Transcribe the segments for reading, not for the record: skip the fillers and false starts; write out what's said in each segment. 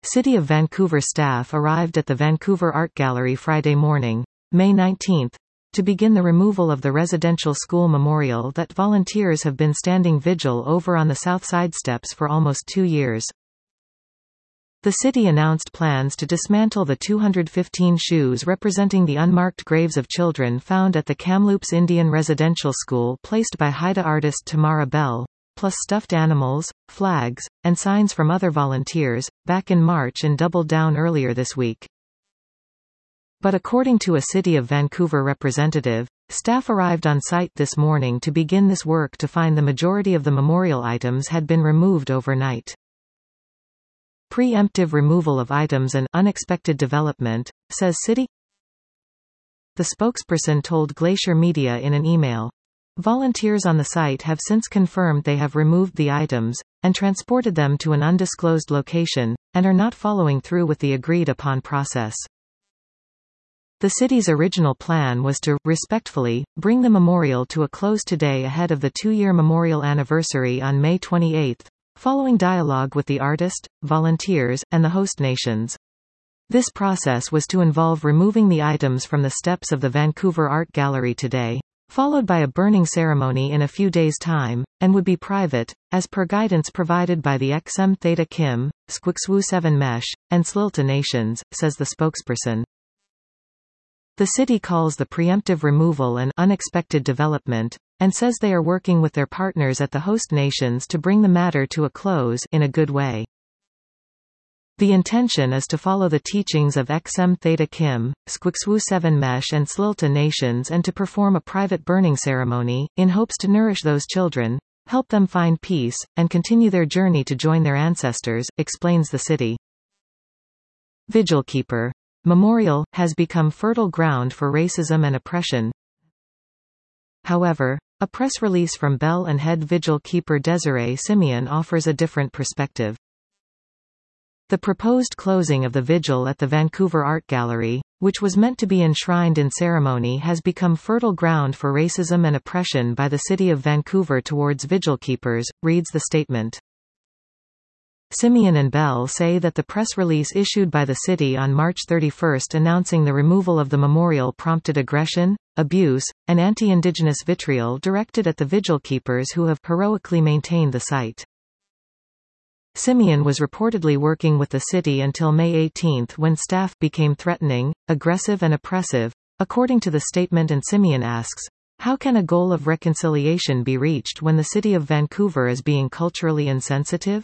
City of Vancouver staff arrived at the Vancouver Art Gallery Friday morning, May 19, to begin the removal of the residential school memorial that volunteers have been standing vigil over on the south side steps for almost 2 years. The city announced plans to dismantle the 215 shoes representing the unmarked graves of children found at the Kamloops Indian Residential School placed by Haida artist Tamara Bell, plus stuffed animals, flags, and signs from other volunteers, back in March and doubled down earlier this week. But according to a City of Vancouver representative, staff arrived on site this morning to begin this work to find the majority of the memorial items had been removed overnight. Preemptive removal of items and unexpected development, says City. The spokesperson told Glacier Media in an email. Volunteers on the site have since confirmed they have removed the items, and transported them to an undisclosed location, and are not following through with the agreed-upon process. The city's original plan was to, respectfully, bring the memorial to a close today ahead of the 2-year memorial anniversary on May 28, following dialogue with the artist, volunteers, and the host nations. This process was to involve removing the items from the steps of the Vancouver Art Gallery today, followed by a burning ceremony in a few days' time, and would be private, as per guidance provided by the XM Theta Kim, Squixwu 7 Mesh, and Slilta nations, says the spokesperson. The city calls the preemptive removal an unexpected development, and says they are working with their partners at the host nations to bring the matter to a close in a good way. The intention is to follow the teachings of XM Theta Kim, Squixwu 7 Mesh and Slilta nations and to perform a private burning ceremony, in hopes to nourish those children, help them find peace, and continue their journey to join their ancestors, explains the city. Vigilkeeper Memorial has become fertile ground for racism and oppression. However, a press release from Bell and head vigil keeper Desiree Simeon offers a different perspective. The proposed closing of the vigil at the Vancouver Art Gallery, which was meant to be enshrined in ceremony, has become fertile ground for racism and oppression by the City of Vancouver towards vigil keepers, reads the statement. Simeon and Bell say that the press release issued by the city on March 31 announcing the removal of the memorial prompted aggression, abuse, and anti-Indigenous vitriol directed at the vigil keepers who have heroically maintained the site. Simeon was reportedly working with the city until May 18 when staff became threatening, aggressive and oppressive, according to the statement, and Simeon asks, how can a goal of reconciliation be reached when the City of Vancouver is being culturally insensitive?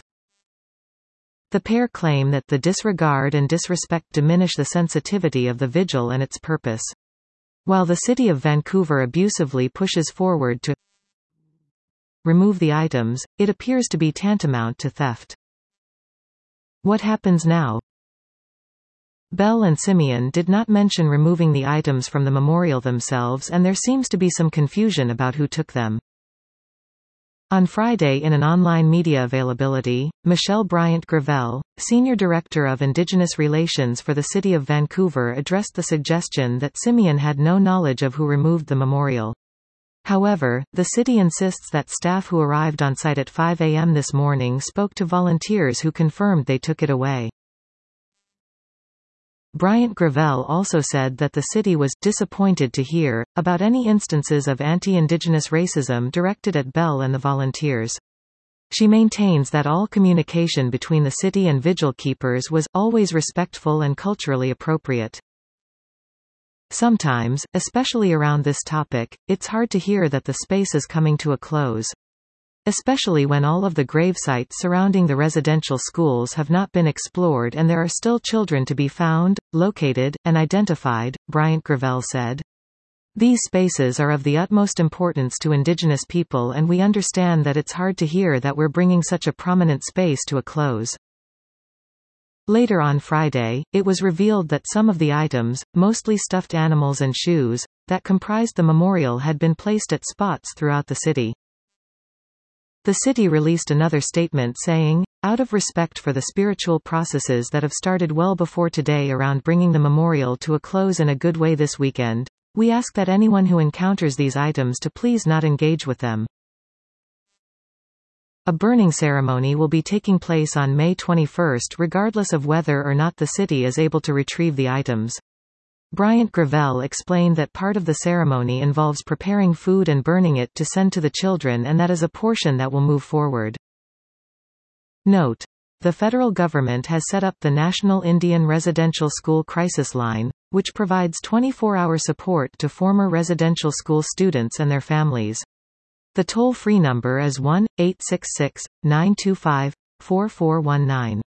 The pair claim that the disregard and disrespect diminish the sensitivity of the vigil and its purpose. While the City of Vancouver abusively pushes forward to remove the items, it appears to be tantamount to theft. What happens now? Bell and Simeon did not mention removing the items from the memorial themselves, and there seems to be some confusion about who took them. On Friday, in an online media availability, Michelle Bryant-Gravel, Senior Director of Indigenous Relations for the City of Vancouver, addressed the suggestion that Simeon had no knowledge of who removed the memorial. However, the city insists that staff who arrived on site at 5 a.m. this morning spoke to volunteers who confirmed they took it away. Bryant-Gravel also said that the city was disappointed to hear about any instances of anti-Indigenous racism directed at Bell and the volunteers. She maintains that all communication between the city and vigil keepers was always respectful and culturally appropriate. Sometimes, especially around this topic, it's hard to hear that the space is coming to a close. Especially when all of the grave sites surrounding the residential schools have not been explored and there are still children to be found, located, and identified, Bryant-Gravel said. These spaces are of the utmost importance to Indigenous people, and we understand that it's hard to hear that we're bringing such a prominent space to a close. Later on Friday, it was revealed that some of the items, mostly stuffed animals and shoes, that comprised the memorial had been placed at spots throughout the city. The city released another statement saying, out of respect for the spiritual processes that have started well before today around bringing the memorial to a close in a good way this weekend, we ask that anyone who encounters these items to please not engage with them. A burning ceremony will be taking place on May 21 regardless of whether or not the city is able to retrieve the items. Bryant Gravel explained that part of the ceremony involves preparing food and burning it to send to the children, and that is a portion that will move forward. Note: the federal government has set up the National Indian Residential School Crisis Line, which provides 24-hour support to former residential school students and their families. The toll-free number is 1-866-925-4419.